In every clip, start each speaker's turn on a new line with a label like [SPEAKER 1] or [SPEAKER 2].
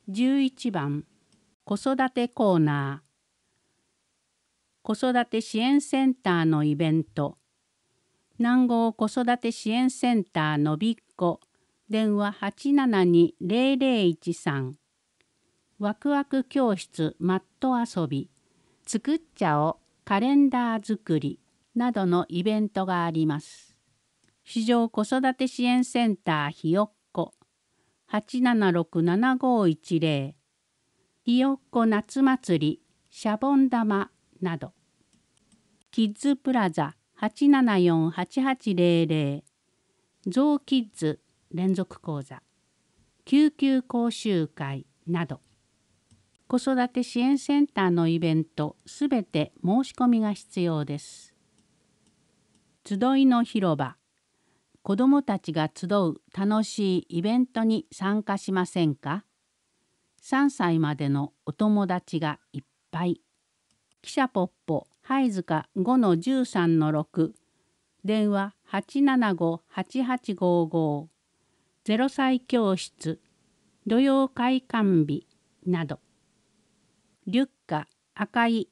[SPEAKER 1] 11番子育てコーナー。子育て支援センターのイベント。南郷子育て支援センターのびっこ。電話872-0013。ワクワク教室マット遊び。作っちゃおカレンダー作りなどのイベントがあります。市場子育て支援センターひよっこ。876-7510。ひよっこ夏祭り、シャボン玉など。キッズプラザ874-8800。ゾウキッズ連続講座。救急講習会など。子育て支援センターのイベントすべて申し込みが必要です。集いの広場。子どもたちが集う楽しいイベントに参加しませんか？3歳までのお友達がいっぱい。汽車ポッポはいずか5-13-6。電話875-8855。0歳教室。土曜開館日など。リュッカ赤い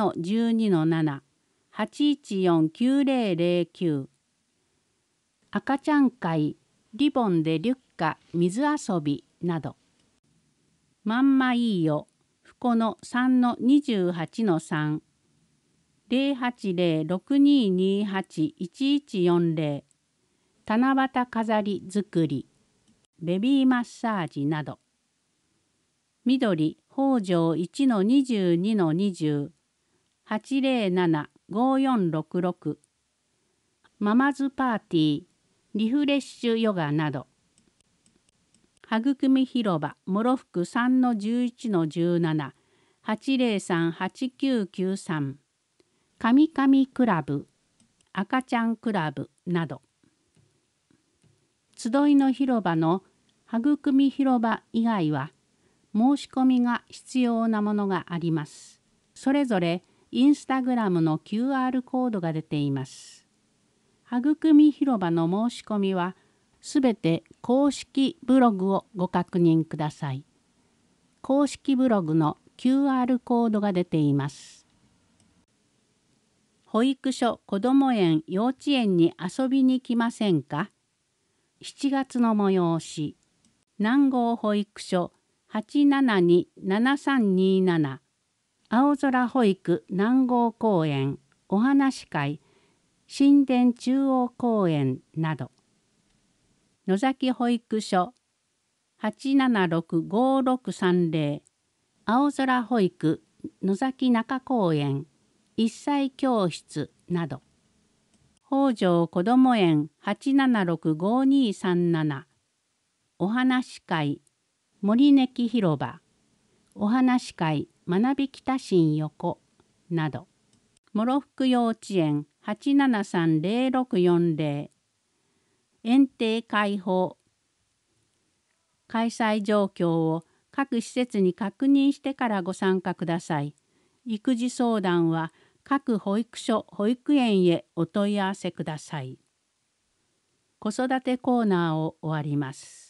[SPEAKER 1] 1-12-7。814-9009。赤ちゃん会リボンでリュッカ水遊びなど。まんまいいよふこの3-28-3。080-6228-1140。七夕飾り作りベビーマッサージなど。緑北条1-22-20。807-5466。ママズパーティーリフレッシュヨガなど。はぐくみ広場諸福3-11-17。803-8993。かみかみクラブ赤ちゃんクラブなど。集いの広場のはぐくみ広場以外は申し込みが必要なものがあります。それぞれインスタグラムの QR コードが出ています。はぐくみ広場の申し込みはすべて公式ブログをご確認ください。公式ブログの QR コードが出ています。保育所こども園幼稚園に遊びに来ませんか？7月の催し。南郷保育所872-7327。青空保育南郷公園お話会新田中央公園など。野崎保育所876-5630。青空保育野崎中公園1歳教室など。北条こども園876-5237。お話会森根木広場お話会学び北新横など。諸福幼稚園873-0640。園庭開放開催状況を各施設に確認してからご参加ください。育児相談は各保育所・保育園へお問い合わせください。子育てコーナーを終わります。